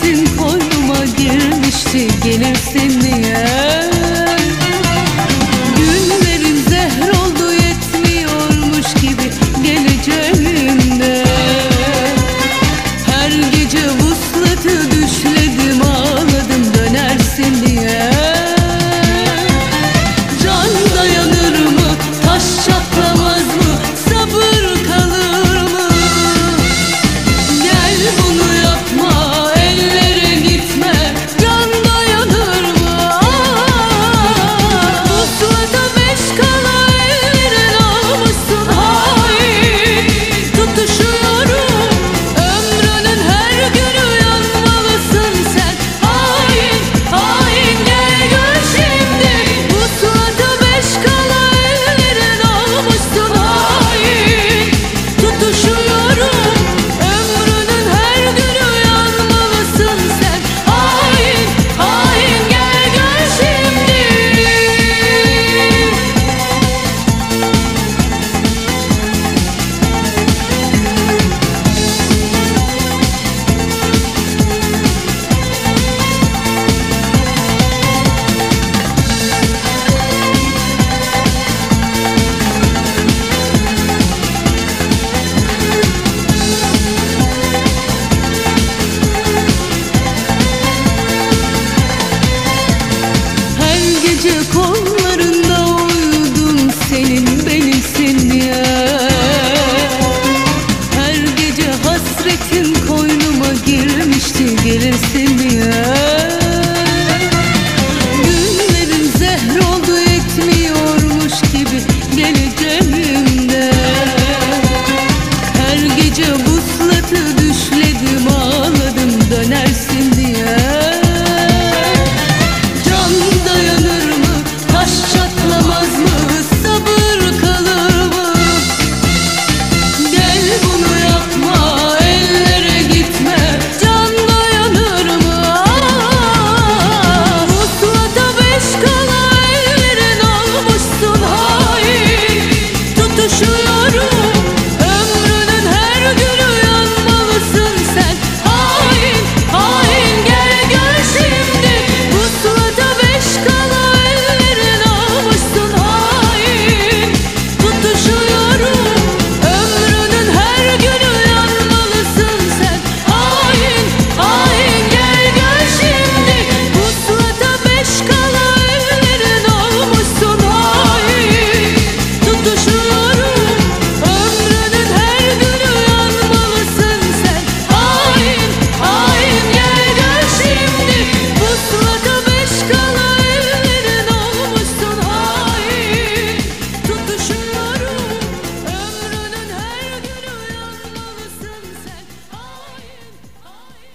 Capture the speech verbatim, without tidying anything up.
hasretin koynuma girmişti, gelirsin diye. Günlerin zehr oldu, yetmiyormuş gibi geleceğinde. Her gece vuslatı düşledim, ağladım dönersin diye. Can dayanır mı, taş çatlamaz mı, sabır kalır mı? Gel bunu yapma, ellere gitme, can dayanır mı? Vuslata beş kala ellerin almışsın hain. Tutuşuyorum, ömrünün her günü yanmalısın sen. Hain, hain, gel gör şimdi. Vuslata beş kala ellerin almışsın hain. Tutuşuyorum, ömrünün her günü yanmalısın sen. Hain, hain, gel gör şimdi. Her gece kollarında uyudum, senin benimsin diye. Her gece hasretin koynuma girmişti, gelirsin diye.